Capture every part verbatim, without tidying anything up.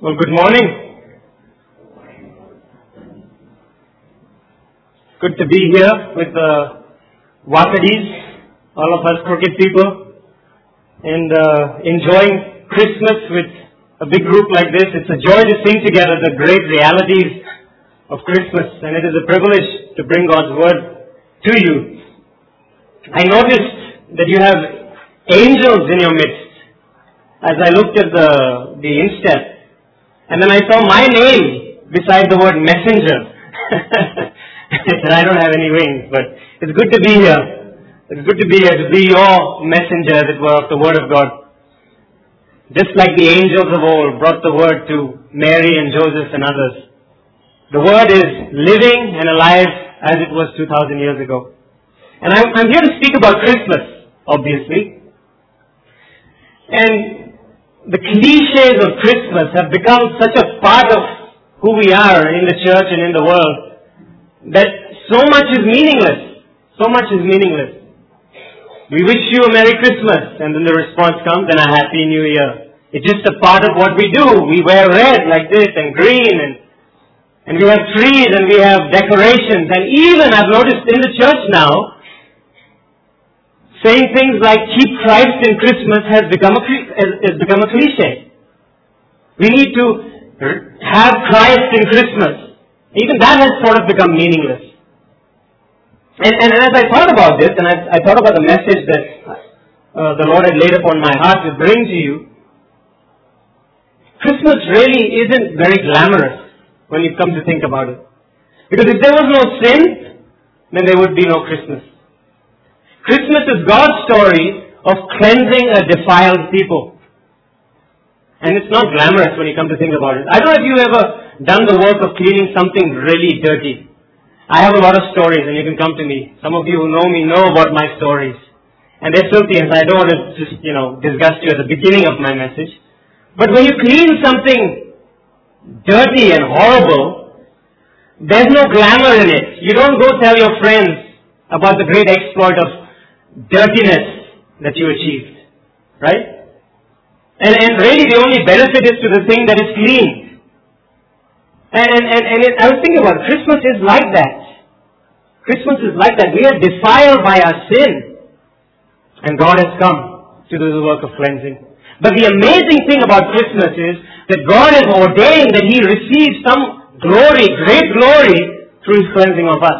Well, good morning. Good to be here with the Wakadis, all of us crooked people, and uh, enjoying Christmas with a big group like this. It's a joy to sing together the great realities of Christmas, and it is a privilege to bring God's Word to you. I noticed that you have angels in your midst as I looked at the, the instep. And then I saw my name beside the word messenger. And I don't have any wings, but it's good to be here. It's good to be here, to be your messenger, as it were, of the Word of God. Just like the angels of old brought the Word to Mary and Joseph and others. The Word is living and alive as it was two thousand years ago. And I'm, I'm here to speak about Christmas, obviously. And the cliches of Christmas have become such a part of who we are in the church and in the world that so much is meaningless. So much is meaningless. We wish you a Merry Christmas, and then the response comes, and a Happy New Year. It's just a part of what we do. We wear red like this and green, and and we have trees and we have decorations. And even I've noticed in the church now, saying things like keep Christ in Christmas has become a has become a cliche. We need to have Christ in Christmas. Even that has sort of become meaningless. And, and as I thought about this, and I, I thought about the message that uh, the Lord had laid upon my heart to bring to you, Christmas really isn't very glamorous when you come to think about it. Because if there was no sin, then there would be no Christmas. Christmas is God's story of cleansing a defiled people. And it's not glamorous when you come to think about it. I don't know if you've ever done the work of cleaning something really dirty. I have a lot of stories, and you can come to me. Some of you who know me know about my stories. And they're filthy, and I don't want to just, you know, disgust you at the beginning of my message. But when you clean something dirty and horrible, there's no glamour in it. You don't go tell your friends about the great exploit of dirtiness that you achieved. Right? And, and really the only benefit is to the thing that is clean. And, and, and, and it, I was thinking about it. Christmas is like that. Christmas is like that. We are defiled by our sin. And God has come to do the work of cleansing. But the amazing thing about Christmas is that God has ordained that He receives some glory, great glory, through His cleansing of us.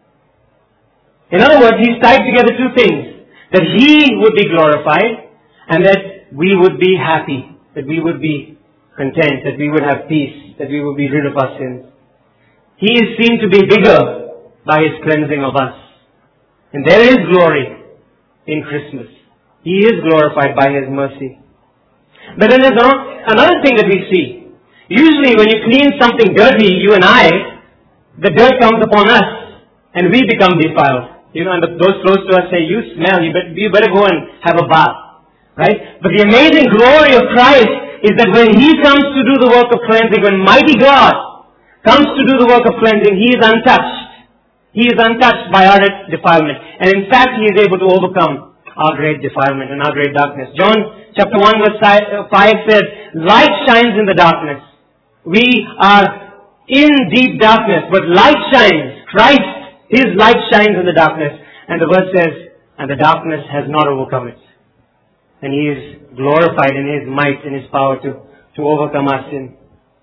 In other words, He's tied together two things. That He would be glorified and that we would be happy. That we would be content. That we would have peace. That we would be rid of our sins. He is seen to be bigger by His cleansing of us. And there is glory in Christmas. He is glorified by His mercy. But then there's another thing that we see. Usually when you clean something dirty, you and I, the dirt comes upon us and we become defiled. You know, and those close to us say, you smell, you better, you better go and have a bath. Right? But the amazing glory of Christ is that when He comes to do the work of cleansing, when mighty God comes to do the work of cleansing, He is untouched. He is untouched by our defilement. And in fact, He is able to overcome our great defilement and our great darkness. John chapter one verse five says, light shines in the darkness. We are in deep darkness, but light shines. Christ, His light shines in the darkness. And the verse says, and the darkness has not overcome it. And He is glorified in His might and His power to, to overcome our sin.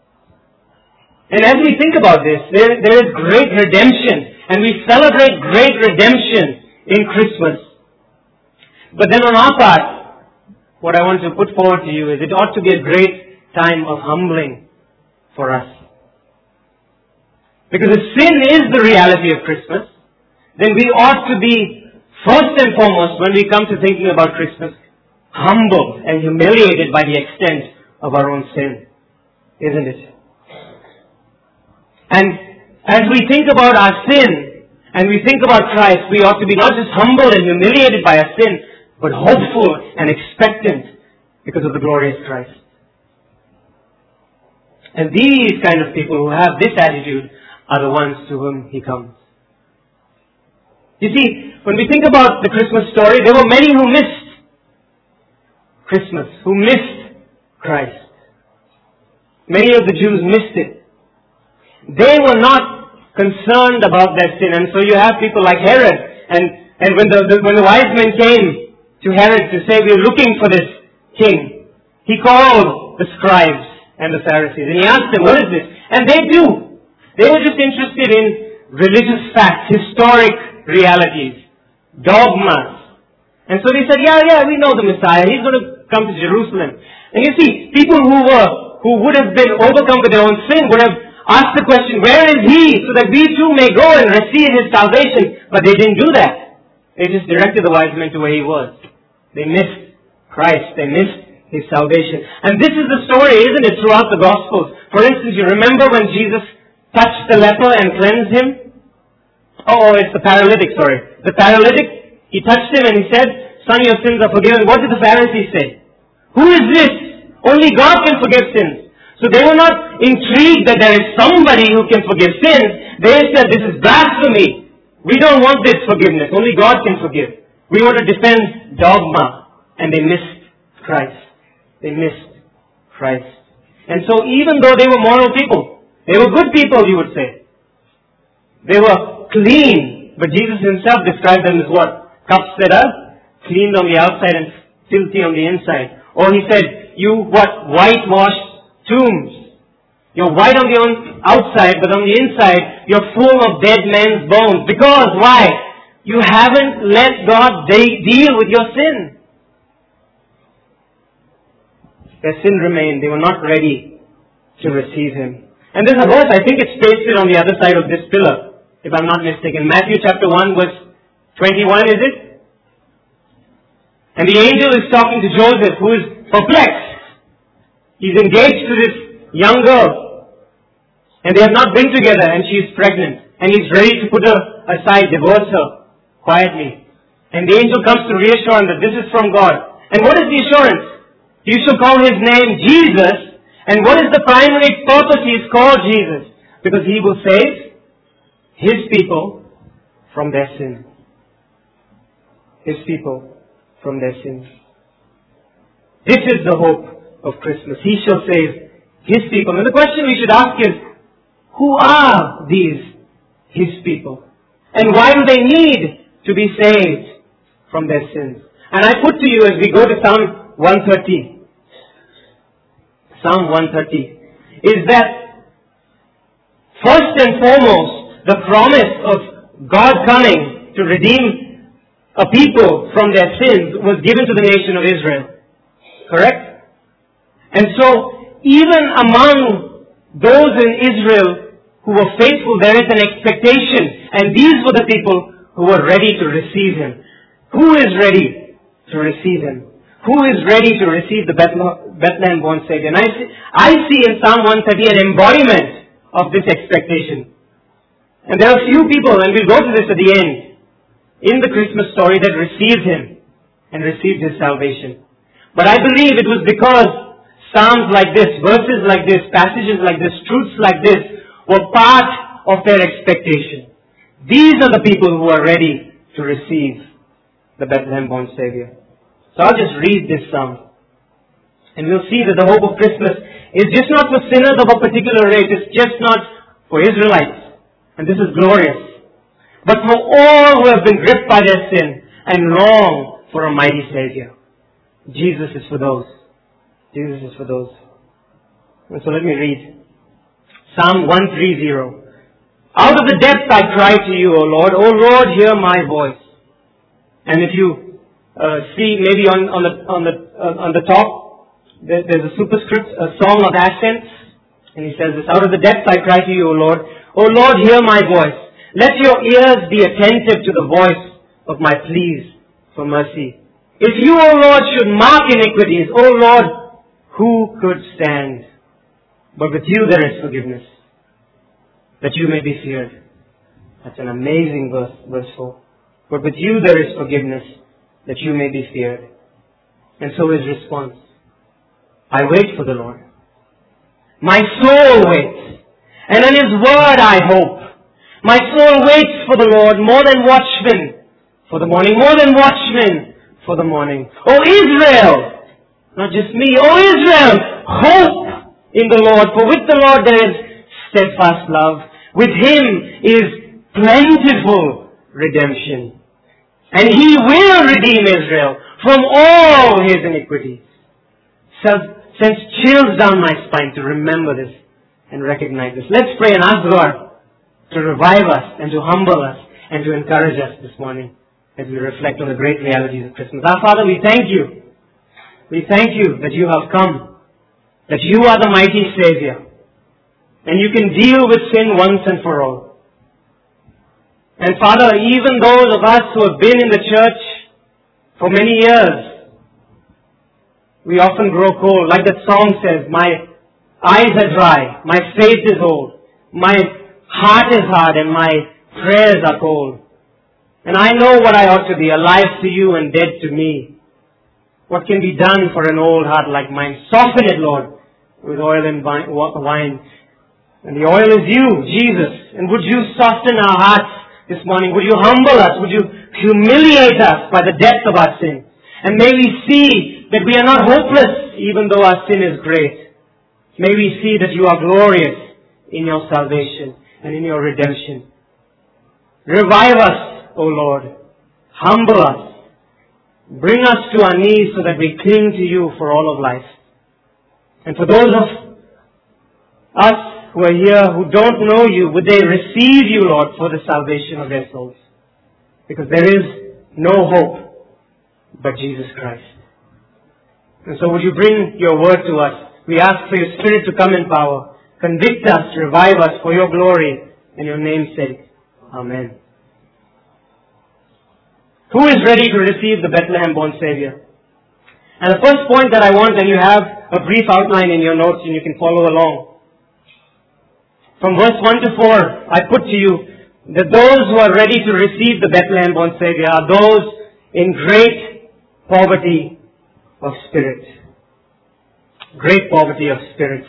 And as we think about this, there, there is great redemption. And we celebrate great redemption in Christmas. But then on our part, what I want to put forward to you is it ought to be a great time of humbling for us. Because if sin is the reality of Christmas, then we ought to be, first and foremost, when we come to thinking about Christmas, humbled and humiliated by the extent of our own sin. Isn't it? And as we think about our sin, and we think about Christ, we ought to be not just humbled and humiliated by our sin, but hopeful and expectant because of the glorious Christ. And these kind of people who have this attitude are the ones to whom He comes. You see, when we think about the Christmas story, there were many who missed Christmas, who missed Christ. many of the Jews missed it. They were not concerned about their sin. And so you have people like Herod. And, and when, the, the, when the wise men came to Herod to say, we're looking for this king, he called the scribes and the Pharisees. And he asked them, what is this? And they do. They were just interested in religious facts, historic realities, dogmas. And so they said, yeah, yeah, we know the Messiah. He's going to come to Jerusalem. And you see, people who were, who would have been overcome with their own sin would have asked the question, where is he? So that we too may go and receive his salvation. But they didn't do that. They just directed the wise men to where he was. They missed Christ. They missed his salvation. And this is the story, isn't it, throughout the Gospels. For instance, you remember when Jesus touched the leper and cleansed him? Oh, it's the paralytic, sorry. The paralytic, he touched him and he said, son, your sins are forgiven. What did the Pharisees say? Who is this? Only God can forgive sins. So they were not intrigued that there is somebody who can forgive sins. They said, this is blasphemy. We don't want this forgiveness. Only God can forgive. We want to defend dogma. And they missed Christ. They missed Christ. And so even though they were moral people, they were good people, you would say. They were clean. But Jesus himself described them as what? Cups that are cleaned on the outside and filthy on the inside. Or he said, you what? Whitewashed tombs. You're white on the outside, but on the inside, you're full of dead men's bones. Because, why? You haven't let God de- deal with your sin. Their sin remained. They were not ready to receive him. And there's a verse, I think it's pasted on the other side of this pillar, if I'm not mistaken. Matthew chapter one, verse twenty-one, is it? And the angel is talking to Joseph, who is perplexed. He's engaged to this young girl. And they have not been together, and she is pregnant. And he's ready to put her aside, divorce her, quietly. And the angel comes to reassure him that this is from God. And what is the assurance? You shall call his name Jesus. And what is the primary purpose he is called Jesus? Because he will save his people from their sin. His people from their sins. This is the hope of Christmas. He shall save his people. And the question we should ask is, who are these his people? And why do they need to be saved from their sins? And I put to you as we go to Psalm one thirty. Psalm one thirty is that first and foremost, the promise of God coming to redeem a people from their sins was given to the nation of Israel. Correct? And so, even among those in Israel who were faithful, there is an expectation. And these were the people who were ready to receive him. Who is ready to receive him? Who is ready to receive the Bethlehem-born Savior? And I see, I see in Psalm one thirty an embodiment of this expectation. And there are few people, and we'll go to this at the end, in the Christmas story that received him and received his salvation. But I believe it was because Psalms like this, verses like this, passages like this, truths like this were part of their expectation. These are the people who are ready to receive the Bethlehem-born Savior. So I'll just read this psalm. And we'll see that the hope of Christmas is just not for sinners of a particular race. It's just not for Israelites. And this is glorious. But for all who have been gripped by their sin and long for a mighty Savior. Jesus is for those. Jesus is for those. And so let me read. Psalm one thirty. Out of the depths I cry to you, O Lord. O Lord, hear my voice. And if you uh, see maybe on, on the on the uh, on the top, there, there's a superscript, a song of ascents. And he says this, out of the depths I cry to you, O Lord. O Lord, hear my voice. Let your ears be attentive to the voice of my pleas for mercy. If you, O Lord, should mark iniquities, O Lord, who could stand? But with you there is forgiveness, that you may be feared. That's an amazing verse, verse four. But with you there is forgiveness, that you may be feared. And so his response, I wait for the Lord. My soul waits, and in his word I hope. My soul waits for the Lord more than watchmen for the morning, more than watchmen for the morning. O Israel, not just me, O Israel, hope in the Lord, for with the Lord there is steadfast love. With Him is plentiful redemption. And He will redeem Israel from all his iniquities. So, sends chills down my spine to remember this and recognize this. Let's pray and ask God to revive us and to humble us and to encourage us this morning as we reflect on the great realities of Christmas. Our Father, we thank you. We thank you that you have come, that you are the mighty Savior, and you can deal with sin once and for all. And Father, even those of us who have been in the church for many years, we often grow cold. Like that song says, my eyes are dry, my faith is old, my heart is hard, and my prayers are cold. And I know what I ought to be, alive to you and dead to me. What can be done for an old heart like mine? Soften it, Lord, with oil and wine. And the oil is you, Jesus. And would you soften our hearts this morning? Would you humble us? Would you humiliate us by the depth of our sin? And may we see that we are not hopeless, even though our sin is great. May we see that you are glorious in your salvation and in your redemption. Revive us, O Lord. Humble us. Bring us to our knees so that we cling to you for all of life. And for those of us who are here who don't know you, would they receive you, Lord, for the salvation of their souls? Because there is no hope but Jesus Christ. And so would you bring your word to us? We ask for your Spirit to come in power. Convict us, revive us for your glory and your name's sake. Amen. Who is ready to receive the Bethlehem-born Savior? And the first point that I want, and you have a brief outline in your notes and you can follow along. From verse one to four, I put to you that those who are ready to receive the Bethlehem-born Savior are those in great poverty of spirit. Great poverty of spirit.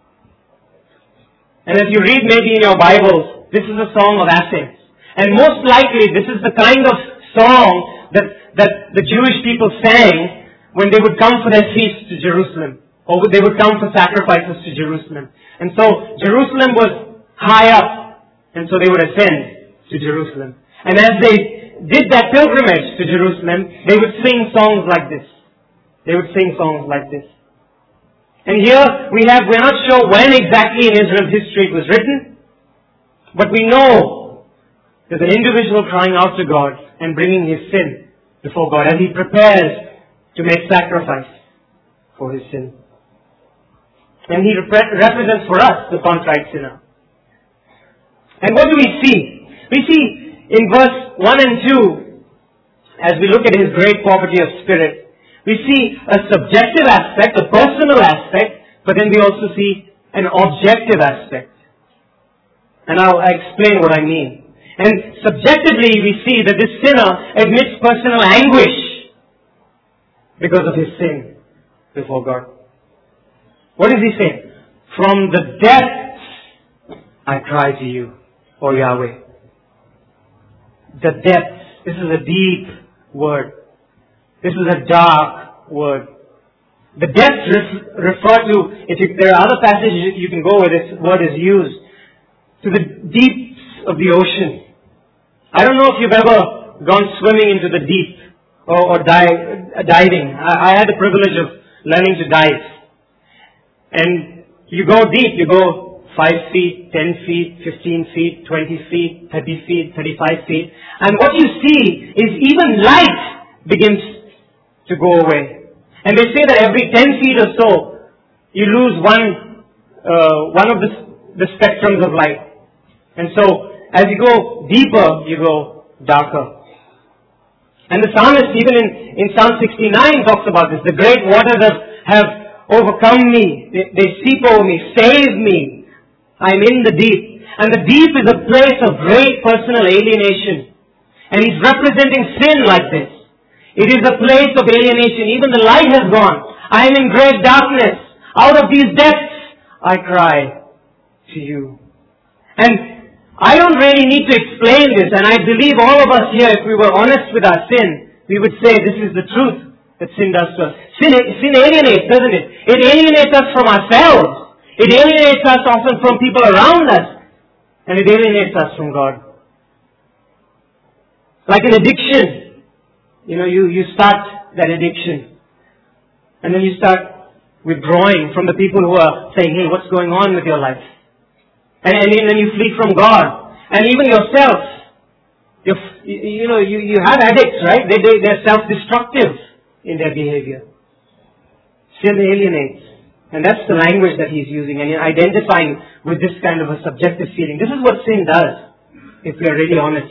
And if you read maybe in your Bibles, this is a song of ascents. And most likely this is the kind of song that, that the Jewish people sang when they would come for their feasts to Jerusalem. Or they would come for sacrifices to Jerusalem. And so Jerusalem was high up. And so they would ascend to Jerusalem. And as they did that pilgrimage to Jerusalem, they would sing songs like this. They would sing songs like this. And here we have, we're not sure when exactly in Israel's history it was written, but we know there's an individual crying out to God and bringing his sin before God as he prepares to make sacrifice for his sin. And he rep- represents for us the contrite sinner. And what do we see? We see in verse one and two, as we look at his great poverty of spirit, we see a subjective aspect, a personal aspect, but then we also see an objective aspect. And I'll explain what I mean. And subjectively we see that this sinner admits personal anguish because of his sin before God. What does he say? From the depths I cry to you, O Yahweh. The depths. This is a deep word. This is a dark word. The depths ref- refer to, if you, there are other passages you can go where this word is used, to the deeps of the ocean. I don't know if you've ever gone swimming into the deep or, or dive, diving. I, I had the privilege of learning to dive. And you go deep, you go five feet, ten feet, fifteen feet, twenty feet, thirty feet, thirty-five feet. And what you see is even light begins to go away. And they say that every ten feet or so, you lose one, uh, one of the, the spectrums of light. And so, as you go deeper, you go darker. And the psalmist, even in, in Psalm sixty-nine, talks about this. The great waters have, have overcome me. They, they sweep over me. Save me. I am in the deep. And the deep is a place of great personal alienation. And he's representing sin like this. It is a place of alienation. Even the light has gone. I am in great darkness. Out of these depths, I cry to you. And I don't really need to explain this. And I believe all of us here, if we were honest with our sin, we would say this is the truth that sin does to us. Sin, sin alienates, doesn't it? It alienates us from ourselves. It alienates us often from people around us, and it alienates us from God. Like an addiction. You know, you, you start that addiction. And then you start withdrawing from the people who are saying, hey, what's going on with your life? And, and then you flee from God. And even yourself. You, you know, you, you have addicts, right? They, they, they're self-destructive in their behavior. Sin alienates. And that's the language that he's using. And you're identifying with this kind of a subjective feeling. This is what sin does, if we are really honest.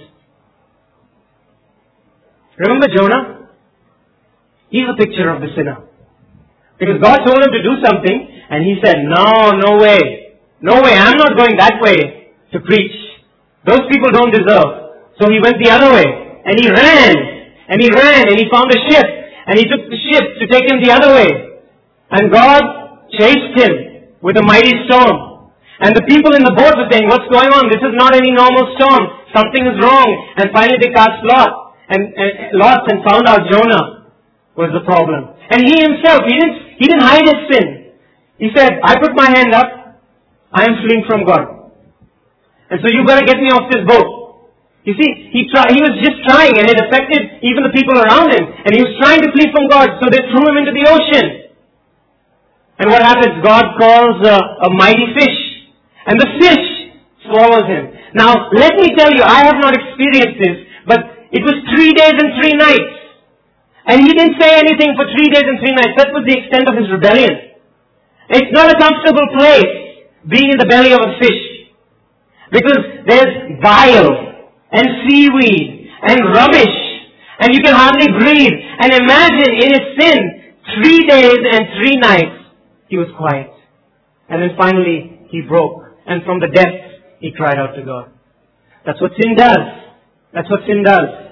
Remember Jonah? He's a picture of the sinner. Because God told him to do something, and he said, no, no way. No way, I'm not going that way to preach. Those people don't deserve. So he went the other way. And he ran. And he ran, and he found a ship. And he took the ship to take him the other way. And God chased him with a mighty storm. And the people in the boat were saying, what's going on? This is not any normal storm. Something is wrong. And finally they cast lot. And, and lots and found out Jonah was the problem. And he himself, he didn't, he didn't hide his sin. He said, I put my hand up. I am fleeing from God. And so you better get me off this boat. You see, he tried, he was just trying, and it affected even the people around him. And he was trying to flee from God, so they threw him into the ocean. And what happens? God calls a, a mighty fish. And the fish swallows him. Now, let me tell you, I have not experienced this, but it was three days and three nights. And he didn't say anything for three days and three nights. That was the extent of his rebellion. It's not a comfortable place, being in the belly of a fish. Because there's bile and seaweed and rubbish. And you can hardly breathe. And imagine in his sin, three days and three nights, he was quiet. And then finally, he broke. And from the depths, he cried out to God. That's what sin does. That's what sin does.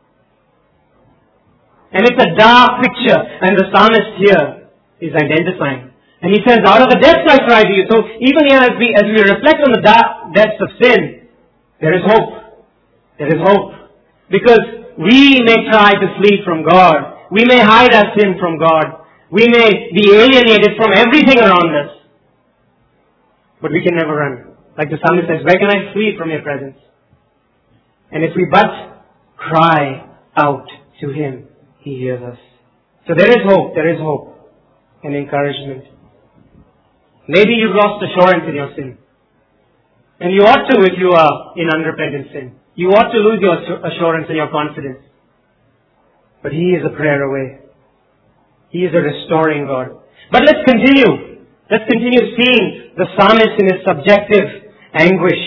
And it's a dark picture. And the psalmist here is identifying. And he says, out of the depths I cry to you. So even here as we, as we reflect on the dark depths of sin, there is hope. There is hope. Because we may try to flee from God. We may hide our sin from God. We may be alienated from everything around us. But we can never run. Like the psalmist says, where can I flee from your presence? And if we but cry out to Him, He hears us. So there is hope. There is hope and encouragement. Maybe you've lost assurance in your sin. And you ought to if you are in unrepentant sin. You ought to lose your assurance and your confidence. But He is a prayer away. He is a restoring God. But let's continue. Let's continue seeing the psalmist in his subjective anguish.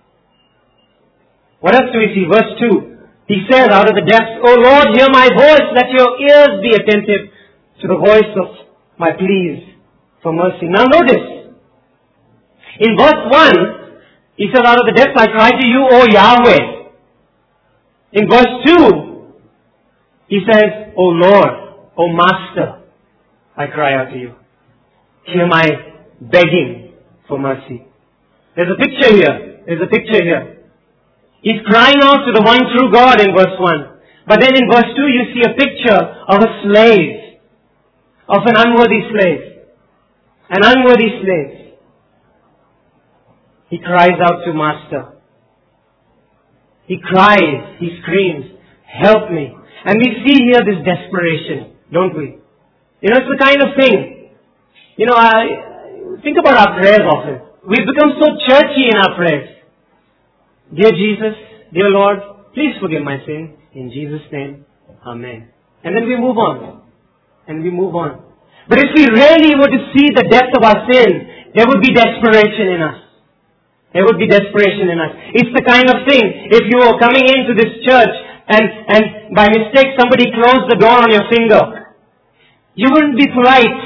What else do we see? Verse two. He says out of the depths, O Lord, hear my voice. Let your ears be attentive to the voice of my pleas for mercy. Now notice. In verse one, he says, out of the depths I cry to you, O Yahweh. In verse two, he says, O Lord, O Master, I cry out to you. Hear my begging for mercy. There's a picture here. There's a picture here. He's crying out to the one true God in verse one. But then in verse two you see a picture of a slave. Of an unworthy slave. An unworthy slave. He cries out to Master. He cries. He screams, help me. And we see here this desperation, don't we? You know, it's the kind of thing. You know, I think about our prayers often. We've become so churchy in our prayers. Dear Jesus, dear Lord, please forgive my sin. In Jesus' name, Amen. And then we move on. And we move on. But if we really were to see the depth of our sin, there would be desperation in us. There would be desperation in us. It's the kind of thing, if you were coming into this church and, and by mistake somebody closed the door on your finger, you wouldn't be polite.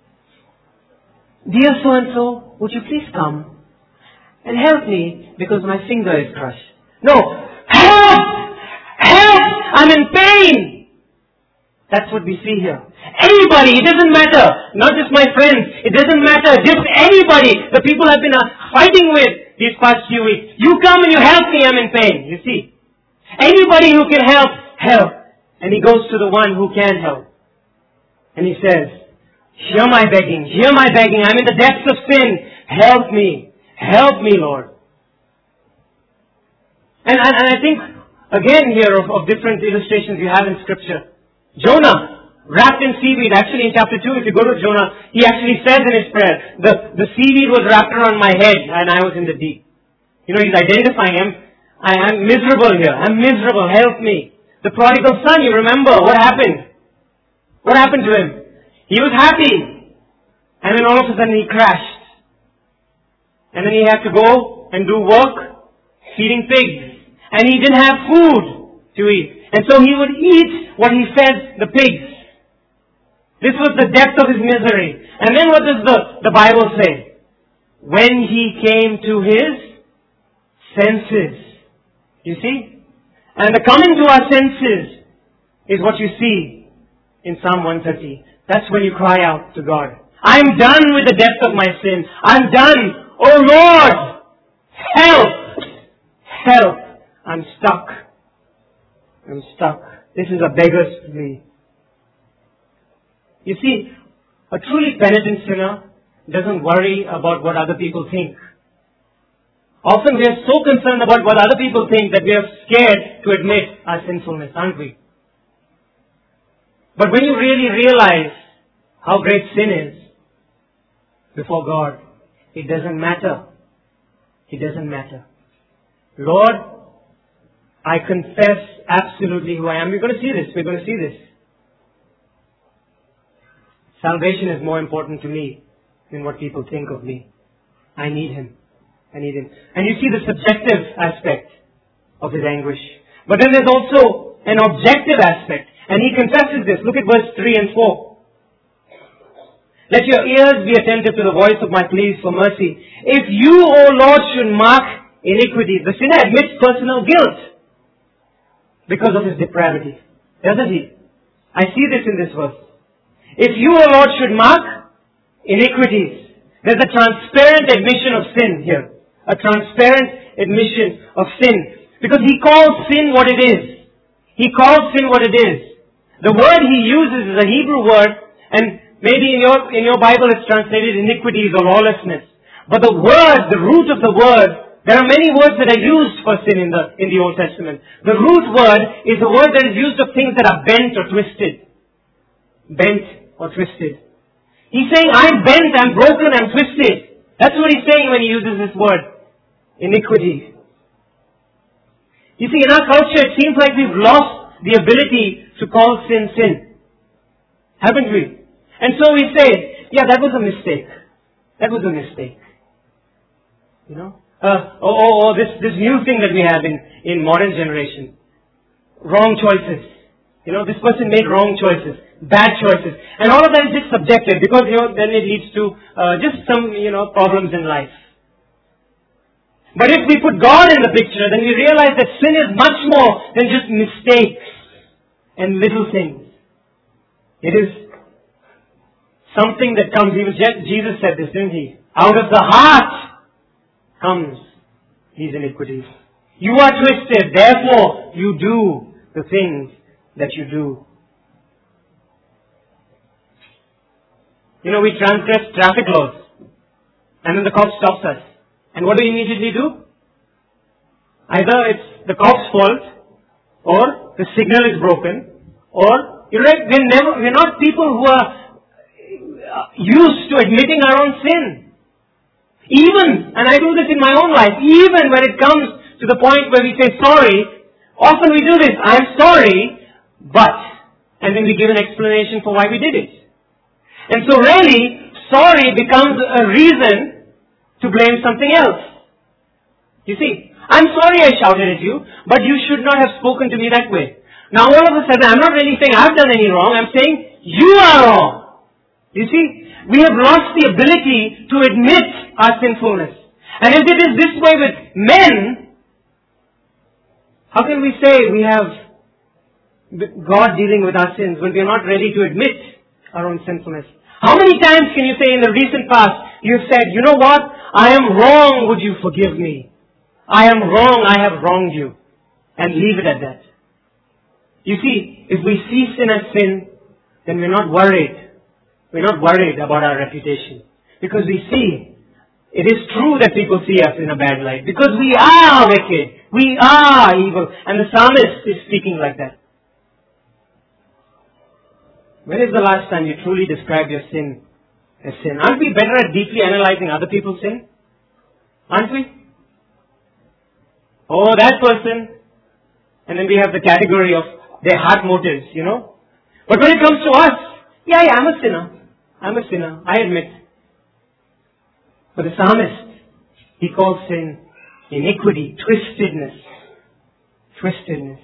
Dear so-and-so, would you please come and help me because my finger is crushed? No. Help! Help! I'm in pain! That's what we see here. Anybody, it doesn't matter. Not just my friends. It doesn't matter. Just anybody. The people I've been fighting with these past few weeks. You come and you help me, I'm in pain. You see. Anybody who can help, help. And he goes to the one who can help. And he says, hear my begging, hear my begging. I'm in the depths of sin. Help me. Help me, Lord. And, and, and I think, again here, of, of different illustrations you have in Scripture. Jonah, wrapped in seaweed. Actually, in chapter two, if you go to Jonah, he actually says in his prayer, the, the seaweed was wrapped around my head and I was in the deep. You know, he's identifying him. I am miserable here. I'm miserable. Help me. The prodigal son, you remember what happened? What happened to him? He was happy. And then all of a sudden he crashed. And then he had to go and do work feeding pigs. And he didn't have food to eat. And so he would eat what he fed the pigs. This was the depth of his misery. And then what does the, the Bible say? When he came to his senses. You see? And the coming to our senses is what you see in Psalm one thirty. That's when you cry out to God. I'm done with the depth of my sin. I'm done. Oh Lord! Help! Help! I'm stuck. I'm stuck. This is a beggar's plea. You see, a truly penitent sinner doesn't worry about what other people think. Often we are so concerned about what other people think that we are scared to admit our sinfulness, aren't we? But when you really realize how great sin is before God, it doesn't matter. It doesn't matter. Lord, I confess absolutely who I am. We're going to see this. We're going to see this. Salvation is more important to me than what people think of me. I need Him. I need Him. And you see the subjective aspect of His anguish. But then there's also an objective aspect. And He confesses this. Look at verse three and four. Let your ears be attentive to the voice of my pleas for mercy. If you, O Lord, should mark iniquity, the sinner admits personal guilt because of his depravity. Doesn't he? I see this in this verse. If you, O Lord, should mark iniquities, there's a transparent admission of sin here. A transparent admission of sin. Because He calls sin what it is. He calls sin what it is. The word He uses is a Hebrew word, and maybe in your, in your Bible it's translated iniquities or lawlessness. But the word, the root of the word, there are many words that are used for sin in the, in the Old Testament. The root word is a word that is used of things that are bent or twisted. Bent or twisted. He's saying, I'm bent, I'm broken, I'm twisted. That's what He's saying when He uses this word. Iniquity. You see, in our culture it seems like we've lost the ability to call sin sin. Haven't we? And so we say, yeah, that was a mistake. That was a mistake. You know? Uh, or, or, or this, this new thing that we have in, in modern generation. Wrong choices. You know, this person made wrong choices. Bad choices. And all of that is just subjective because, you know, then it leads to uh, just some, you know, problems in life. But if we put God in the picture, then we realize that sin is much more than just mistakes and little things. It is something that comes, even Jesus said this, didn't He? Out of the heart comes these iniquities. You are twisted, therefore you do the things that you do. You know, we transgress traffic laws, and then the cop stops us. And what do we immediately do? Either it's the cop's fault, or the signal is broken, or, you know, we're, never, we're not people who are used to admitting our own sin. Even, and I do this in my own life, even when it comes to the point where we say sorry, often we do this, I'm sorry, but, and then we give an explanation for why we did it. And so really, sorry becomes a reason to blame something else. You see, I'm sorry I shouted at you, but you should not have spoken to me that way. Now all of a sudden, I'm not really saying I've done any wrong, I'm saying you are wrong. You see, we have lost the ability to admit our sinfulness. And if it is this way with men, how can we say we have God dealing with our sins when we are not ready to admit our own sinfulness? How many times can you say in the recent past, you've said, you know what, I am wrong, would you forgive me? I am wrong, I have wronged you. And leave it at that. You see, if we see sin as sin, then we're not worried. We're not worried about our reputation. Because we see it is true that people see us in a bad light because we are wicked. We are evil. And the psalmist is speaking like that. When is the last time you truly described your sin as sin? Aren't we better at deeply analyzing other people's sin? Aren't we? Oh, that person. And then we have the category of their heart motives, you know. But when it comes to us, yeah, yeah, I'm a sinner. I'm a sinner. I admit. But the psalmist, he calls sin iniquity, twistedness. Twistedness.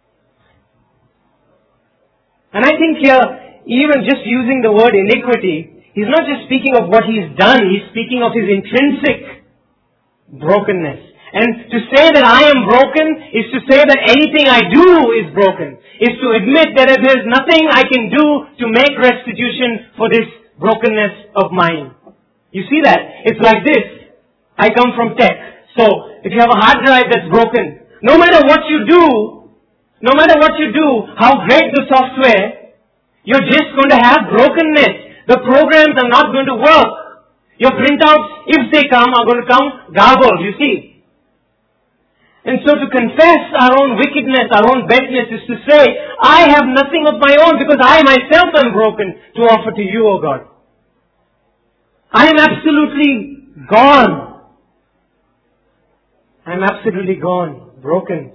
And I think here, even just using the word iniquity, he's not just speaking of what he's done, he's speaking of his intrinsic brokenness. And to say that I am broken is to say that anything I do is broken. Is to admit that there is nothing I can do to make restitution for this brokenness of mine. You see that? It's like this. I come from tech. So, if you have a hard drive that's broken, no matter what you do, no matter what you do, how great the software, you're just going to have brokenness. The programs are not going to work. Your printouts, if they come, are going to come garbled, you see. And so to confess our own wickedness, our own badness is to say, I have nothing of my own because I myself am broken to offer to you, O God. I am absolutely gone. I am absolutely gone, broken.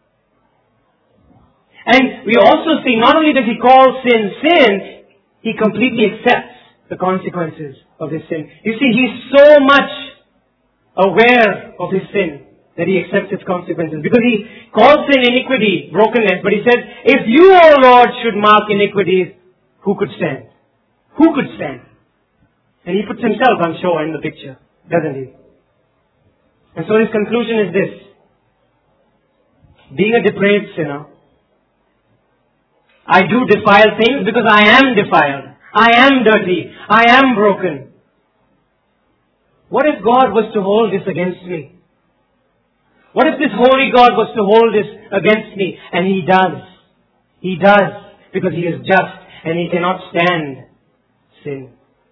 And we also see, not only does he call sin sin, he completely accepts the consequences of his sin. You see, he's so much aware of his sin that he accepts its consequences. Because he calls sin iniquity, brokenness, but he says, if you, O Lord, should mark iniquities, who could stand? Who could stand? And he puts himself, I'm sure, in the picture, doesn't he? And so his conclusion is this. Being a depraved sinner, I do defile things because I am defiled. I am dirty. I am broken. What if God was to hold this against me? What if this holy God was to hold this against me? And He does. He does. Because He is just and He cannot stand sin.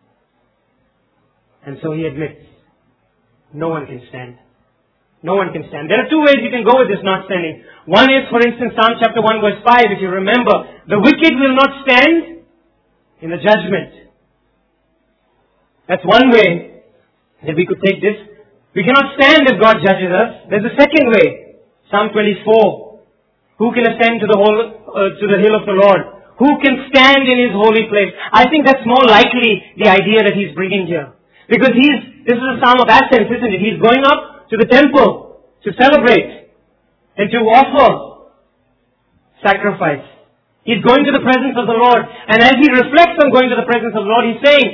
And so He admits, no one can stand. No one can stand. There are two ways you can go with this not standing. One is, for instance, Psalm chapter one verse five, if you remember, the wicked will not stand in the judgment. That's one way that we could take this. We cannot stand if God judges us. There's a second way. Psalm twenty-four. Who can ascend to the whole, uh, to the hill of the Lord? Who can stand in His holy place? I think that's more likely the idea that he's bringing here. Because he's, this is a psalm of ascent, isn't it? He's going up to the temple to celebrate and to offer sacrifice. He's going to the presence of the Lord. And as he reflects on going to the presence of the Lord, he's saying,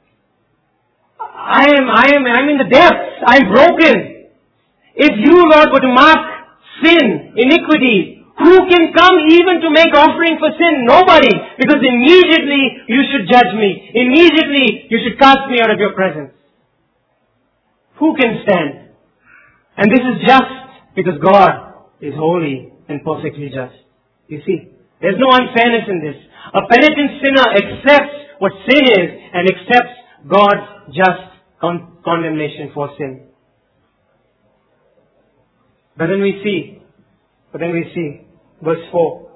I am, I am, I'm in the depths. I'm broken. If you, Lord, were to mark sin, iniquity, who can come even to make offering for sin? Nobody. Because immediately you should judge me. Immediately you should cast me out of your presence. Who can stand? And this is just because God is holy and perfectly just. You see, there's no unfairness in this. A penitent sinner accepts what sin is and accepts God's just con- condemnation for sin. But then we see, but then we see, verse four.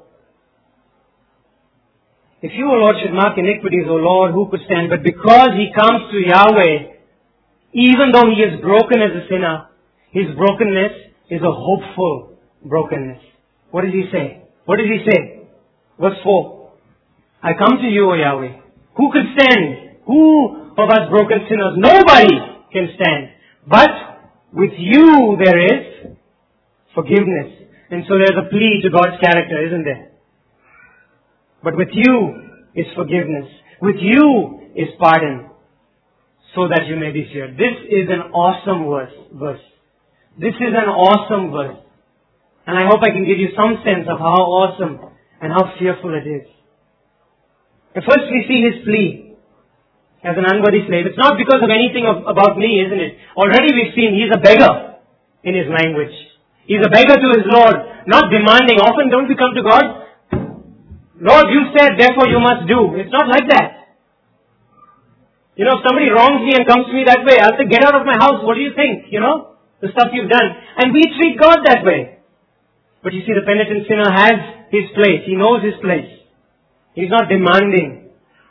If you, O Lord, should mark iniquities, O Lord, who could stand? But because he comes to Yahweh, even though he is broken as a sinner, his brokenness is a hopeful brokenness. What does he say? What does he say? Verse four. I come to you, O Yahweh. Who could stand? Who of us broken sinners? Nobody can stand. But with you there is forgiveness. And so there's a plea to God's character, isn't there? But with you is forgiveness. With you is pardon. So that you may be feared. This is an awesome verse. verse. This is an awesome verse. And I hope I can give you some sense of how awesome and how fearful it is. At first we see his plea as an unworthy slave. It's not because of anything of, about me, isn't it? Already we've seen he's a beggar in his language. He's a beggar to his Lord, not demanding. Often don't we come to God? Lord, you said, therefore you must do. It's not like that. You know, if somebody wrongs me and comes to me that way, I'll say, get out of my house. What do you think? You know, the stuff you've done. And we treat God that way. But you see, the penitent sinner has his place. He knows his place. He's not demanding.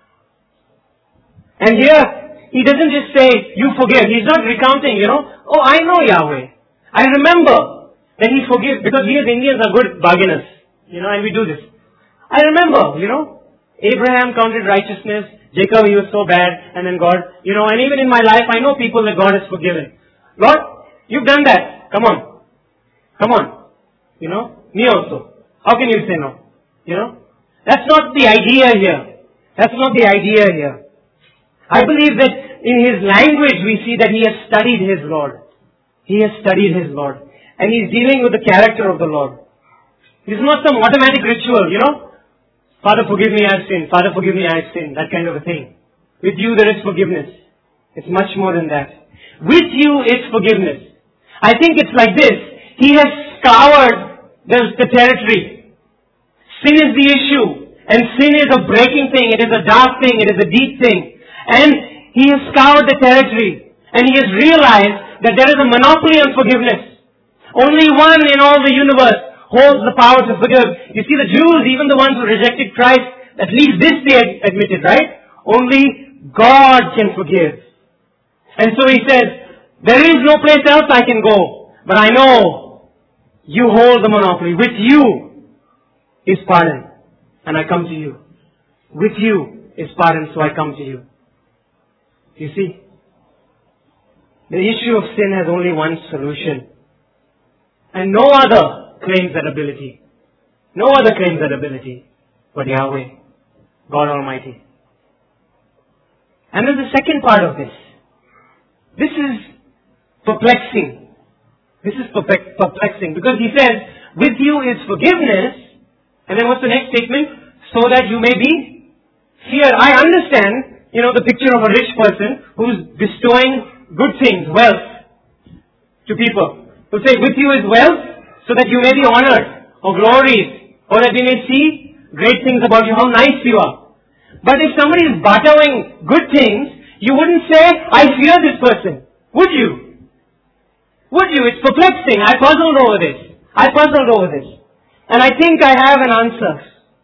And here, he doesn't just say, you forgive. He's not recounting, you know, oh, I know Yahweh. I remember that he forgives, because we as Indians are good bargainers. You know, and we do this. I remember, you know, Abraham counted righteousness. Jacob, he was so bad, and then God, you know, and even in my life, I know people that God has forgiven. Lord, you've done that. Come on. Come on. You know, me also. How can you say no? You know, that's not the idea here. That's not the idea here. I believe that in his language we see that he has studied his Lord. He has studied his Lord. And he's dealing with the character of the Lord. It's not some automatic ritual, you know. Father, forgive me, I have sinned. Father, forgive me, I have sinned. That kind of a thing. With you there is forgiveness. It's much more than that. With you is forgiveness. I think it's like this. He has scoured the, the territory. Sin is the issue. And sin is a breaking thing. It is a dark thing. It is a deep thing. And he has scoured the territory. And he has realized that there is a monopoly on forgiveness. Only one in all the universe holds the power to forgive. You see, the Jews, even the ones who rejected Christ, at least this they admitted, right? Only God can forgive. And so he says, there is no place else I can go, but I know you hold the monopoly. With you is pardon, and I come to you. With you is pardon, so I come to you. You see, the issue of sin has only one solution, and no other claims that ability. No other claims that ability but Yahweh, God Almighty. And there's the second part of this. This is perplexing. This is perplexing because he says, with you is forgiveness, and then what's the next statement? So that you may be feared. I understand, you know, the picture of a rich person who's bestowing good things, wealth, to people. Who say, with you is wealth, so that you may be honored, or gloried, or that we may see great things about you, how nice you are. But if somebody is bartering good things, you wouldn't say, I fear this person. Would you? Would you? It's perplexing. I puzzled over this. I puzzled over this. And I think I have an answer.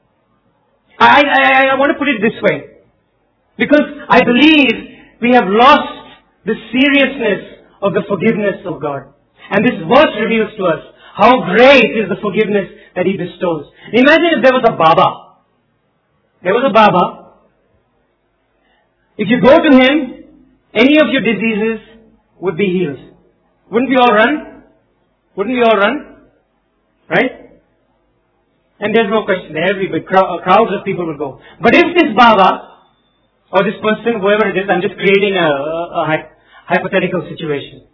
I, I, I want to put it this way. Because I believe we have lost the seriousness of the forgiveness of God. And this verse reveals to us how great is the forgiveness that He bestows. Imagine if there was a Baba. There was a Baba. If you go to him, any of your diseases would be healed. Wouldn't we all run? Wouldn't we all run? Right? And there's no question. Everybody, crowds of people would go. But if this Baba, or this person, whoever it is, I'm just creating a, a, a hypothetical situation.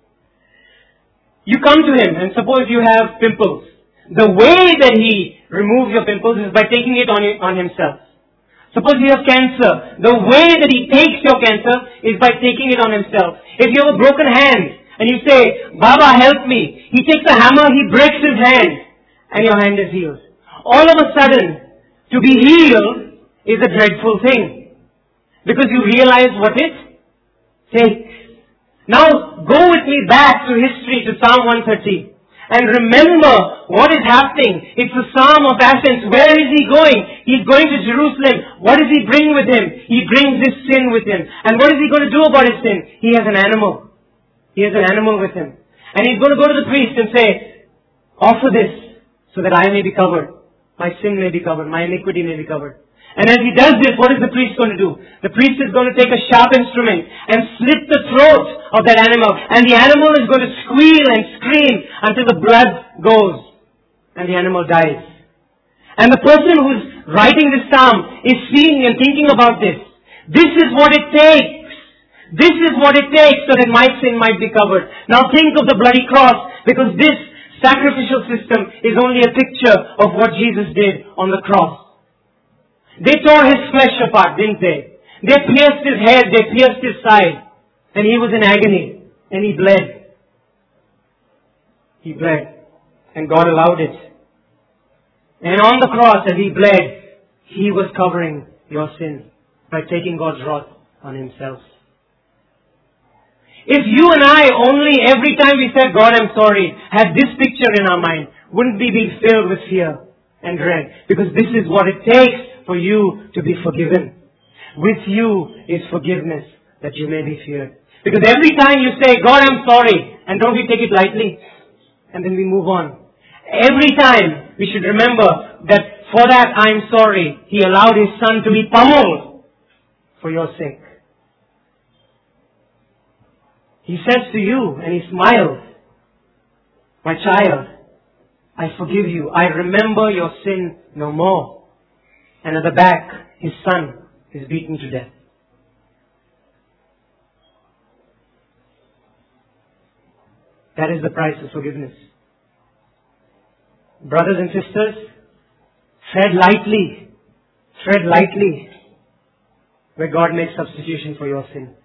You come to him and suppose you have pimples. The way that he removes your pimples is by taking it on, on himself. Suppose you have cancer. The way that he takes your cancer is by taking it on himself. If you have a broken hand and you say, Baba, help me. He takes a hammer, he breaks his hand and your hand is healed. All of a sudden, to be healed is a dreadful thing. Because you realize what it takes. Now, go with me back to history, to Psalm one thirty. And remember what is happening. It's a Psalm of Ascent. Where is he going? He's going to Jerusalem. What does he bring with him? He brings his sin with him. And what is he going to do about his sin? He has an animal. He has an animal with him. And he's going to go to the priest and say, offer this so that I may be covered. My sin may be covered. My iniquity may be covered. And as he does this, what is the priest going to do? The priest is going to take a sharp instrument and slit the throat of that animal. And the animal is going to squeal and scream until the blood goes. And the animal dies. And the person who's writing this psalm is seeing and thinking about this. This is what it takes. This is what it takes so that my sin might be covered. Now think of the bloody cross, because this sacrificial system is only a picture of what Jesus did on the cross. They tore his flesh apart, didn't they? They pierced his head, they pierced his side. And he was in agony. And he bled. He bled. And God allowed it. And on the cross, as he bled, he was covering your sin by taking God's wrath on himself. If you and I only, every time we said, God, I'm sorry, had this picture in our mind, wouldn't we be filled with fear and dread? Because this is what it takes for you to be forgiven. With you is forgiveness, that you may be feared. Because every time you say, God, I'm sorry, and don't we take it lightly? And then we move on. Every time we should remember that for that I'm sorry, He allowed His Son to be pummeled for your sake. He says to you, and He smiles, my child, I forgive you. I remember your sin no more. And at the back, His Son is beaten to death. That is the price of forgiveness. Brothers and sisters, tread lightly, tread lightly where God makes substitution for your sin.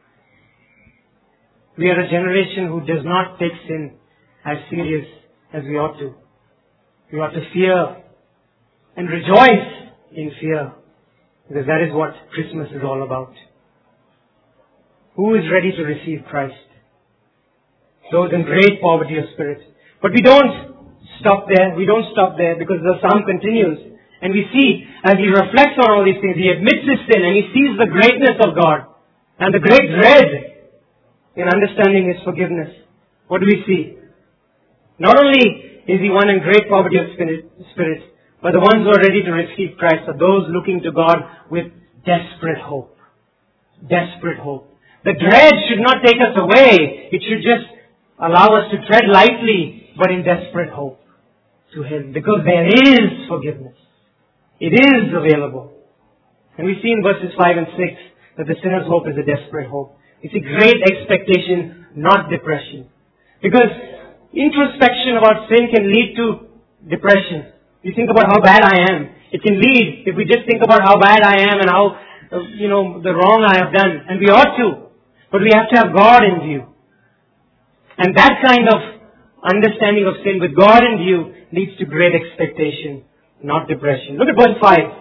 We are a generation who does not take sin as serious as we ought to. We ought to fear and rejoice in fear, because that is what Christmas is all about. Who is ready to receive Christ? Those in great poverty of spirit. But we don't stop there. We don't stop there, because the psalm continues. And we see, as he reflects on all these things, he admits his sin and he sees the greatness of God and the great dread in understanding His forgiveness. What do we see? Not only is he one in great poverty of spirit, spirit, but the ones who are ready to receive Christ are those looking to God with desperate hope. Desperate hope. The dread should not take us away. It should just allow us to tread lightly, but in desperate hope to Him, because there is forgiveness. It is available. And we see in verses five and six that the sinner's hope is a desperate hope. It's a great expectation, not depression. Because introspection about sin can lead to depression. You think about how bad I am. It can lead, if we just think about how bad I am and how, you know, the wrong I have done. And we ought to. But we have to have God in view. And that kind of understanding of sin with God in view leads to great expectation, not depression. Look at verse five.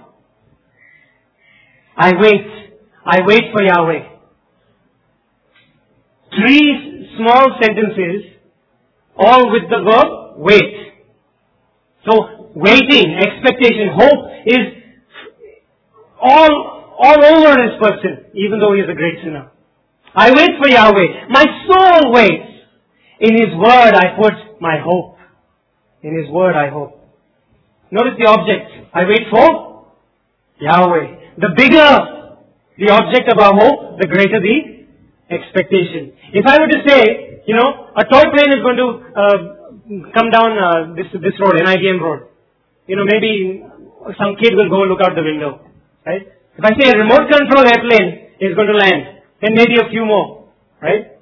I wait. I wait for Yahweh. Three small sentences, all with the verb wait. So, waiting, expectation, hope is all, all over this person, even though he is a great sinner. I wait for Yahweh. My soul waits. In His word I put my hope. In His word I hope. Notice the object. I wait for Yahweh. The bigger the object of our hope, the greater the expectation. If I were to say, you know, a toy plane is going to uh, come down uh, this this road, N I B M road. You know, maybe some kid will go look out the window, right? If I say a remote control airplane is going to land, then maybe a few more, right?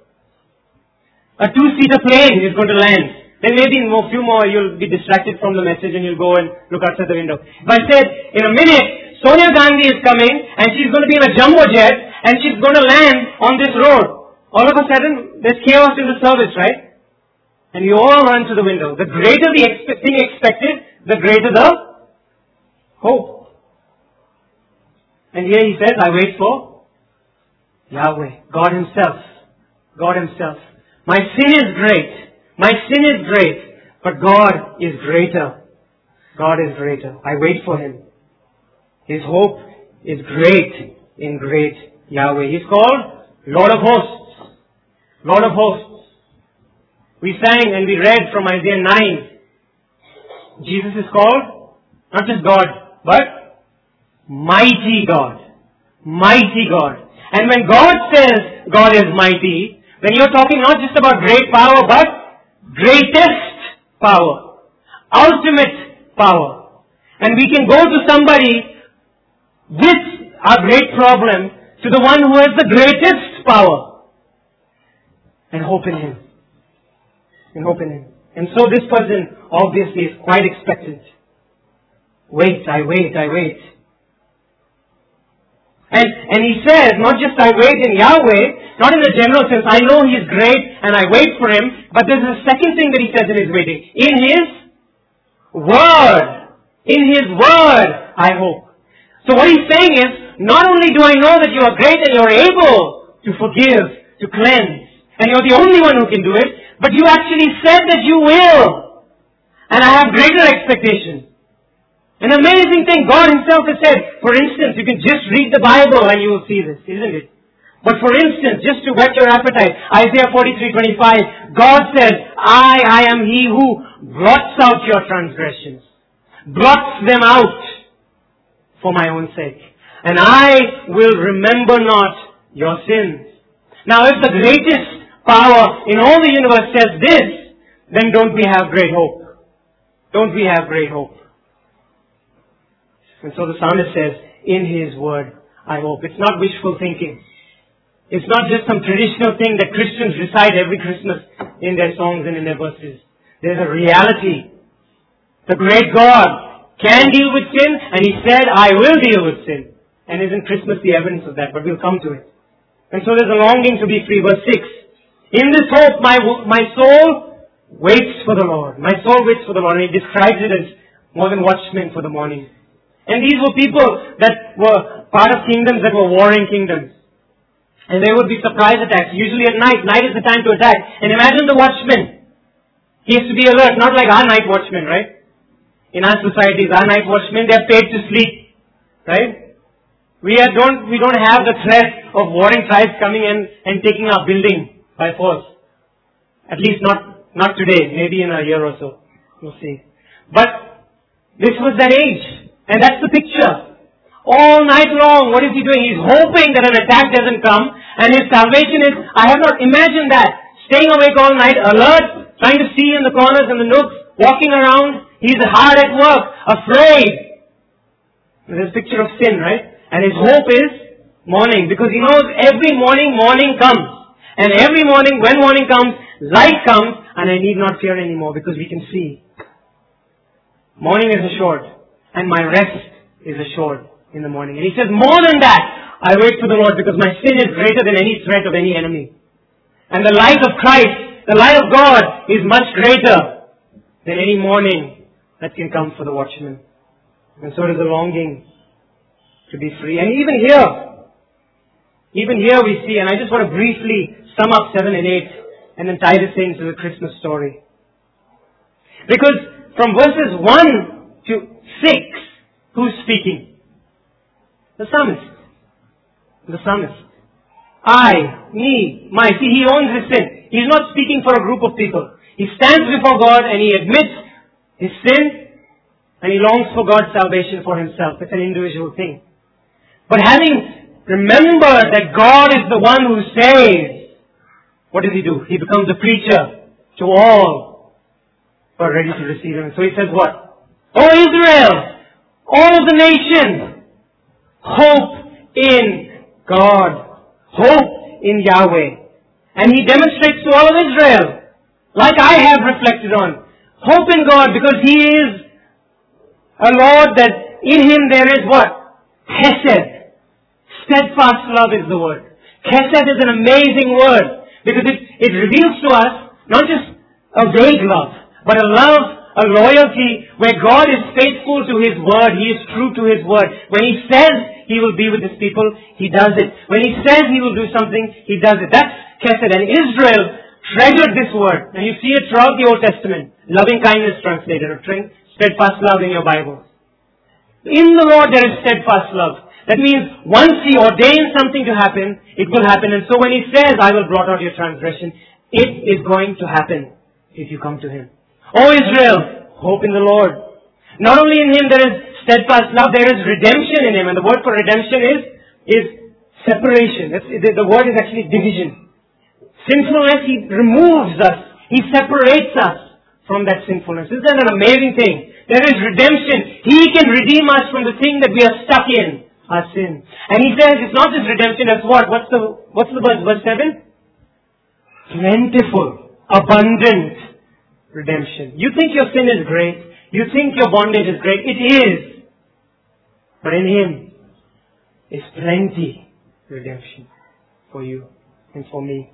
A two-seater plane is going to land. Then maybe in a few more you'll be distracted from the message and you'll go and look outside the window. If I said, in a minute, Sonia Gandhi is coming and she's going to be in a jumbo jet and she's going to land on this road. All of a sudden, there's chaos in the service, right? And you all run to the window. The greater the expe- thing expected, the greater the hope. And here he says, I wait for Yahweh, God Himself. God Himself. My sin is great. My sin is great. But God is greater. God is greater. I wait for Him. His hope is great in great Yahweh. He's called Lord of Hosts. Lord of Hosts. We sang and we read from Isaiah nine. Jesus is called not just God, but Mighty God. Mighty God. And when God says God is mighty, then you're talking not just about great power, but greatest power. Ultimate power. And we can go to somebody with our great problem to the one who has the greatest power. And hope in Him. And hope in Him. And so this person obviously is quite expectant. Wait, I wait, I wait. And, and he says, not just I wait in Yahweh, not in the general sense, I know He's great and I wait for Him, but there's a second thing that he says in his waiting. In His Word. In His Word, I hope. So what he's saying is, not only do I know that you are great and you're able to forgive, to cleanse, And you're the only one who can do it. But you actually said that you will. And I have greater expectations. An amazing thing God Himself has said. For instance, you can just read the Bible and you will see this, isn't it? But for instance, just to whet your appetite, Isaiah forty-three twenty-five, God says, I, I am He who blots out your transgressions. Blots them out for my own sake. And I will remember not your sins. Now if the greatest power in all the universe says this, then don't we have great hope? Don't we have great hope? And so the psalmist says, in His word, I hope. It's not wishful thinking. It's not just some traditional thing that Christians recite every Christmas in their songs and in their verses. There's a reality. The great God can deal with sin, and He said, I will deal with sin. And isn't Christmas the evidence of that? But we'll come to it. And so there's a longing to be free. Verse six. In this hope, my, my soul waits for the Lord. My soul waits for the Lord. And He describes it as more than watchmen for the morning. And these were people that were part of kingdoms that were warring kingdoms. And there would be surprise attacks, usually at night. Night is the time to attack. And imagine the watchman. He has to be alert, not like our night watchmen, right? In our societies, our night watchmen, they're paid to sleep, right? We are don't, we don't have the threat of warring tribes coming in and taking our building by force. At least not, not today, maybe in a year or so. We'll see. But this was that age. And that's the picture. All night long, what is he doing? He's hoping that an attack doesn't come. And his salvation is, I have not imagined that. Staying awake all night, alert, trying to see in the corners and the nooks, walking around. He's hard at work, afraid. There's a picture of sin, right? And his hope is morning. Because he knows every morning, morning comes. And every morning, when morning comes, light comes. And I need not fear anymore because we can see. Morning is assured. And my rest is assured in the morning. And he says, more than that, I wait for the Lord because my sin is greater than any threat of any enemy. And the light of Christ, the light of God is much greater than any morning that can come for the watchman. And so it is a longing to be free. And even here, even here we see, and I just want to briefly sum up seven and eight and then tie this into the Christmas story. Because from verses one to six, who's speaking? The psalmist. The psalmist. I, me, my. See, he owns his sin. He's not speaking for a group of people. He stands before God and he admits his sin and he longs for God's salvation for himself. It's an individual thing. But having remembered that God is the one who saves, what does he do? He becomes a preacher to all who are ready to receive him. So he says what? O Israel, all the nations, hope in God. Hope in Yahweh. And he demonstrates to all of Israel, like I have reflected on, hope in God because He is a Lord that in Him there is what? Chesed. Steadfast love is the word. Chesed is an amazing word because it, it reveals to us not just a vague love, but a love, a loyalty where God is faithful to His word. He is true to His word. When He says He will be with His people, He does it. When He says He will do something, He does it. That's Chesed. And Israel treasured this word. And you see it throughout the Old Testament. Loving kindness translated, or steadfast love in your Bible. In the Lord there is steadfast love. That means once He ordains something to happen, it will happen. And so when He says, I will blot out your transgression, it is going to happen if you come to Him. O Israel, hope in the Lord. Not only in Him there is steadfast love, there is redemption in Him. And the word for redemption is, is separation. It's, the, the word is actually division. Sinfulness, He removes us. He separates us from that sinfulness. Isn't that an amazing thing? There is redemption. He can redeem us from the thing that we are stuck in, our sin. And He says it's not just redemption, it's what? What's the, what's the verse? Verse seven? Plentiful, abundant redemption. You think your sin is great. You think your bondage is great. It is. But in Him is plenty redemption for you and for me.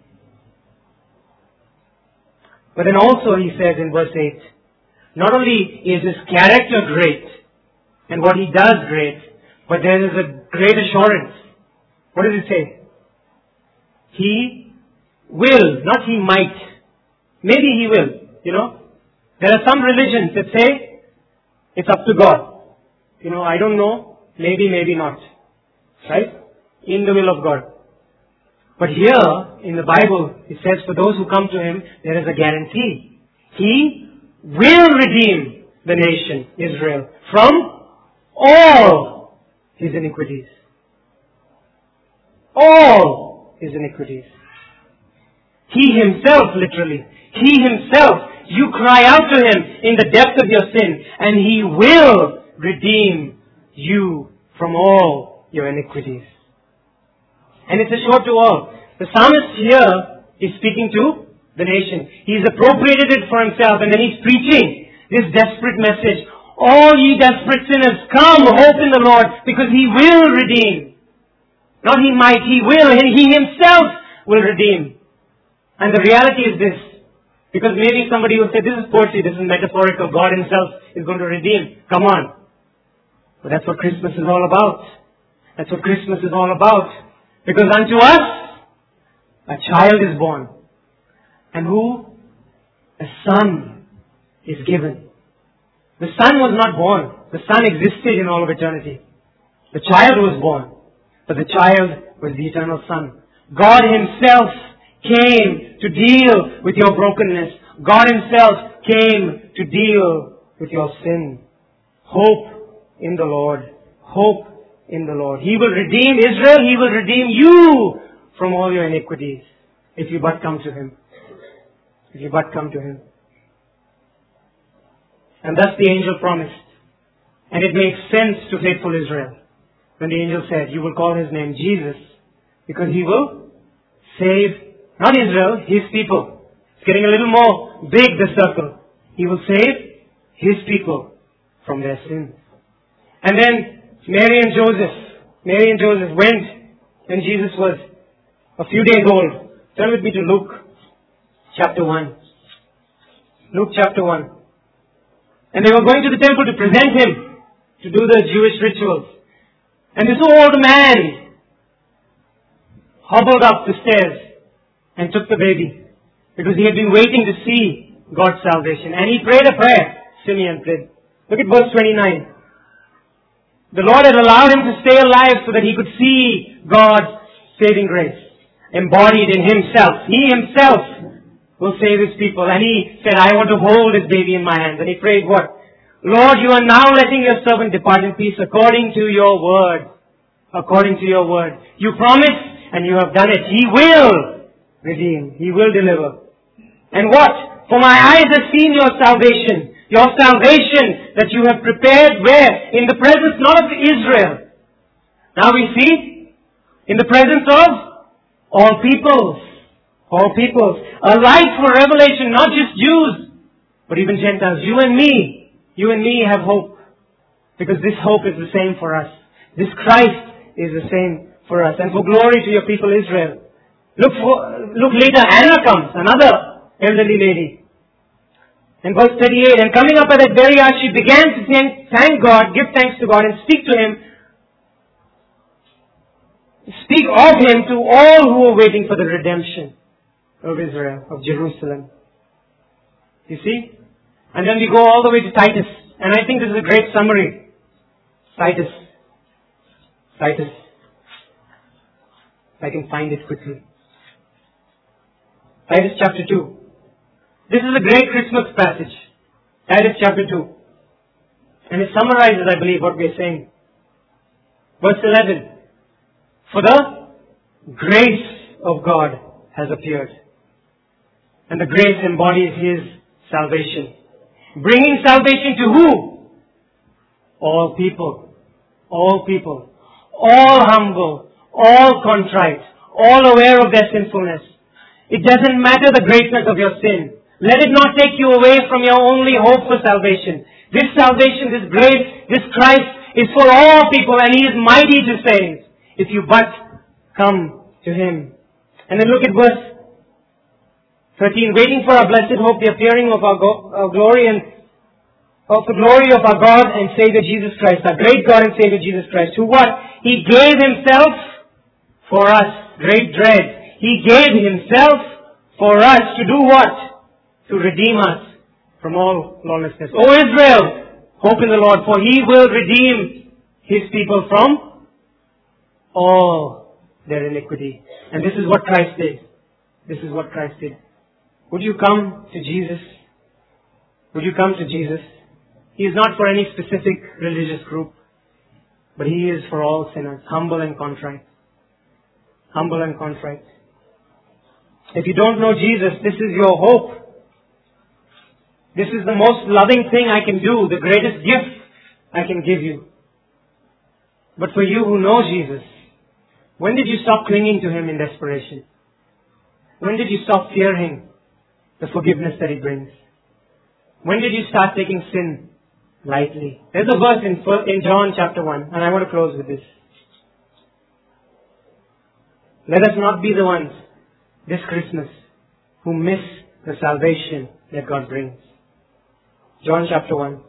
But then also He says in verse eight, not only is His character great and what He does great, but there is a great assurance. What does it say? He will, not he might. Maybe he will, you know. There are some religions that say, it's up to God. You know, I don't know, maybe, maybe not. Right? In the will of God. But here, in the Bible, it says for those who come to Him, there is a guarantee. He will redeem the nation, Israel, from all his iniquities. All his iniquities. He Himself, literally. He Himself. You cry out to Him in the depth of your sin, and He will redeem you from all your iniquities. And it's assured to all. The psalmist here is speaking to the nation. He's appropriated it for himself, and then he's preaching this desperate message. All ye desperate sinners, come, hope in the Lord, because He will redeem. Not He might, He will, and He Himself will redeem. And the reality is this. Because maybe somebody will say, this is poetry, this is metaphorical, God Himself is going to redeem. Come on. But that's what Christmas is all about. That's what Christmas is all about. Because unto us, a child is born. And who? A son is given. The Son was not born. The Son existed in all of eternity. The child was born. But the child was the eternal Son. God Himself came to deal with your brokenness. God Himself came to deal with your sin. Hope in the Lord. Hope in the Lord. He will redeem Israel. He will redeem you from all your iniquities. If you but come to Him. If you but come to Him. And thus the angel promised. And it makes sense to faithful Israel. When the angel said, you will call His name Jesus. Because He will save, not Israel, His people. It's getting a little more big, the circle. He will save His people from their sins. And then Mary and Joseph, Mary and Joseph went when Jesus was a few days old. Turn with me to Luke chapter one. Luke chapter one. And they were going to the temple to present Him, to do the Jewish rituals. And this old man hobbled up the stairs and took the baby. Because he had been waiting to see God's salvation. And he prayed a prayer. Simeon prayed. Look at verse twenty-nine. The Lord had allowed him to stay alive so that he could see God's saving grace embodied in Himself. He Himself will save His people. And he said, I want to hold this baby in my hands. And he prayed what? Lord, you are now letting your servant depart in peace according to your word. According to your word. You promised and you have done it. He will redeem. He will deliver. And what? For my eyes have seen your salvation. Your salvation that you have prepared where? In the presence not of Israel. Now we see, in the presence of all peoples. All peoples. A light for revelation, not just Jews, but even Gentiles. You and me. You and me have hope. Because this hope is the same for us. This Christ is the same for us. And for glory to your people Israel. Look for, look later, Anna comes, another elderly lady. In verse thirty-eight, and coming up at that very hour, she began to thank, thank God, give thanks to God, and speak to Him, speak of Him to all who are waiting for the redemption of Israel, of Jerusalem. You see? And then we go all the way to Titus. And I think this is a great summary. Titus. Titus. If I can find it quickly. Titus chapter two. This is a great Christmas passage. Titus chapter two. And it summarizes, I believe, what we are saying. Verse eleven. For the grace of God has appeared. And the grace embodies His salvation. Bringing salvation to who? All people. All people. All humble. All contrite. All aware of their sinfulness. It doesn't matter the greatness of your sin. Let it not take you away from your only hope for salvation. This salvation, this grace, this Christ is for all people, and He is mighty to save if you but come to Him. And then look at verse thirteen. Waiting for our blessed hope, the appearing of our, go- our glory and of the glory of our God and Savior Jesus Christ, our great God and Savior Jesus Christ, who what? He gave Himself for us. Great dread. He gave Himself for us to do what? To redeem us from all lawlessness. O Israel, hope in the Lord, for He will redeem His people from all their iniquity. And this is what Christ did. This is what Christ did. Would you come to Jesus? Would you come to Jesus? He is not for any specific religious group, but He is for all sinners, humble and contrite. Humble and contrite. If you don't know Jesus, this is your hope. This is the most loving thing I can do, the greatest gift I can give you. But for you who know Jesus, when did you stop clinging to Him in desperation? When did you stop fearing the forgiveness that He brings? When did you start taking sin lightly? There's a verse in, in John chapter one, and I want to close with this. Let us not be the ones this Christmas who miss the salvation that God brings. John chapter one.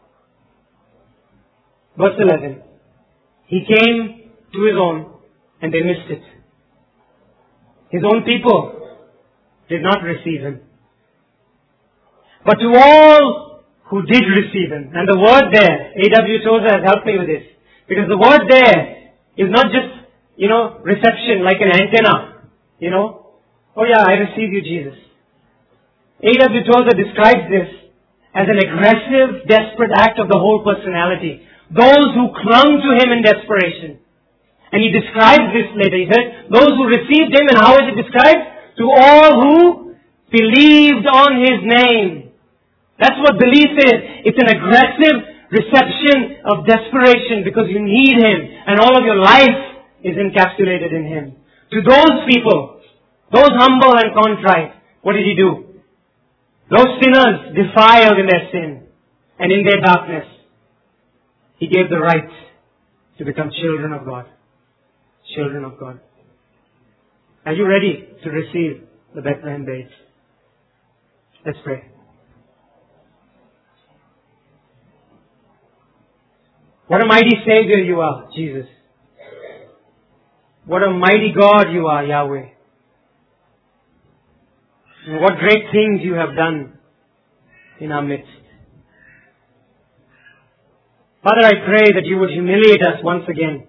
Verse eleven. He came to His own and they missed it. His own people did not receive Him. But to all who did receive Him, and the word there, A W Tozer has helped me with this, because the word there is not just, you know, reception like an antenna, you know. Oh yeah, I receive you, Jesus. A W Tozer describes this as an aggressive, desperate act of the whole personality. Those who clung to Him in desperation. And he describes this later. He said, those who received Him, and how is it described? To all who believed on His name. That's what belief is. It's an aggressive reception of desperation because you need Him and all of your life is encapsulated in Him. To those people, those humble and contrite, what did He do? Those sinners defiled in their sin and in their darkness, He gave the right to become children of God. Children of God. Are you ready to receive the Bethlehem babe? Let's pray. What a mighty Savior you are, Jesus. What a mighty God you are, Yahweh. And what great things you have done in our midst. Father, I pray that you would humiliate us once again.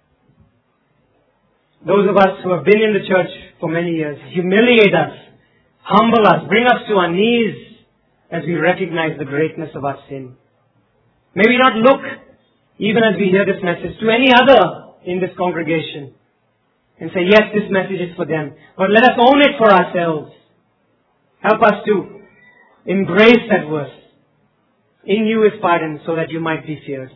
Those of us who have been in the church for many years, humiliate us, humble us, bring us to our knees as we recognize the greatness of our sin. May we not look, even as we hear this message, to any other in this congregation and say, yes, this message is for them. But let us own it for ourselves. Help us to embrace that verse. In you is pardon, so that you might be feared.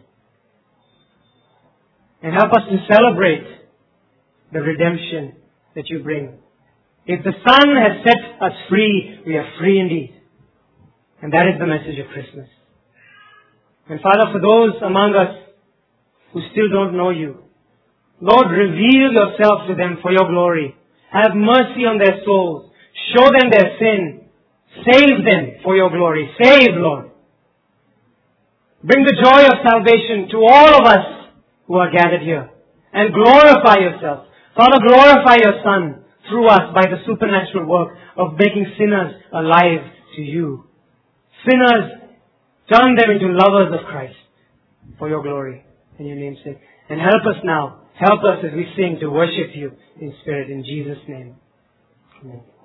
And help us to celebrate the redemption that you bring. If the Son has set us free, we are free indeed. And that is the message of Christmas. And Father, for those among us who still don't know you, Lord, reveal yourself to them for your glory. Have mercy on their souls. Show them their sin. Save them for your glory. Save, Lord. Bring the joy of salvation to all of us who are gathered here. And glorify yourself. Father, glorify your Son through us by the supernatural work of making sinners alive to you. Sinners, turn them into lovers of Christ for your glory in your name's sake. And help us now. Help us as we sing to worship you in spirit in Jesus' name. Amen.